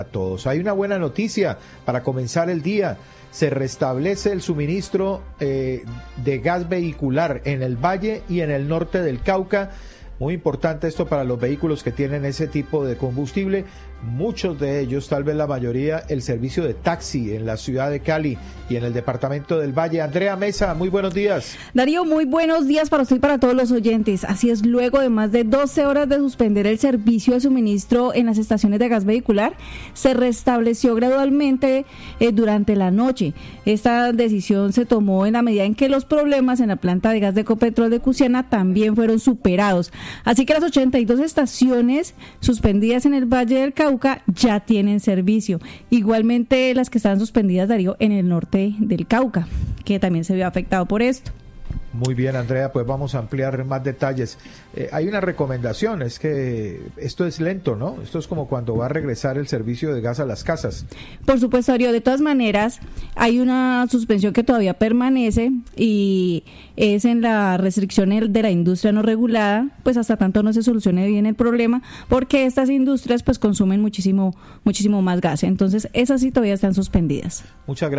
A todos. Hay una buena noticia para comenzar el día. Se restablece el suministro de gas vehicular en el Valle y en el norte del Cauca. Muy importante esto para los vehículos que tienen ese tipo de combustible. Muchos de ellos, tal vez la mayoría, el servicio de taxi en la ciudad de Cali y en el departamento del Valle. Andrea Mesa, muy buenos días. Darío, muy buenos días para usted y para todos los oyentes. Así es, luego de más de 12 horas de suspender el servicio de suministro en las estaciones de gas vehicular, se restableció gradualmente durante la noche. Esta decisión se tomó en la medida en que los problemas en la planta de gas de Ecopetrol de Cusiana también fueron superados. Así que las 82 estaciones suspendidas en el Valle del Cauca ya tienen servicio. Igualmente las que están suspendidas, Darío, en el norte del Cauca, que también se vio afectado por esto. Muy bien, Andrea, pues vamos a ampliar más detalles. Hay una recomendación, es que esto es lento, ¿no? Esto es como cuando va a regresar el servicio de gas a las casas. Por supuesto, Darío, de todas maneras, hay una suspensión que todavía permanece y es en la restricción de la industria no regulada, pues hasta tanto no se solucione bien el problema, porque estas industrias pues consumen muchísimo más gas. Entonces, esas sí todavía están suspendidas. Muchas gracias.